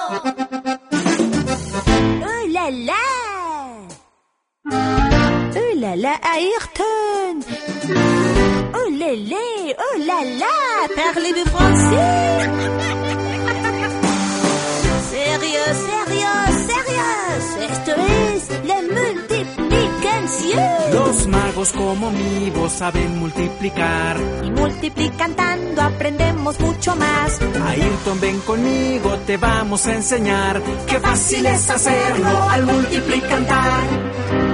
Oh là là! Oh là là, Ayrton! Oh lélé! Oh là là! Parlez-vous français? Sérieux, sérieux, sérieux! Esto es la multiplicación. Los magos como mi voz saben multiplicar. Y multiplicando aprendemos mucho más. Ayrton, ven conmigo, te vamos a enseñar. Qué fácil es hacerlo al multiplicar.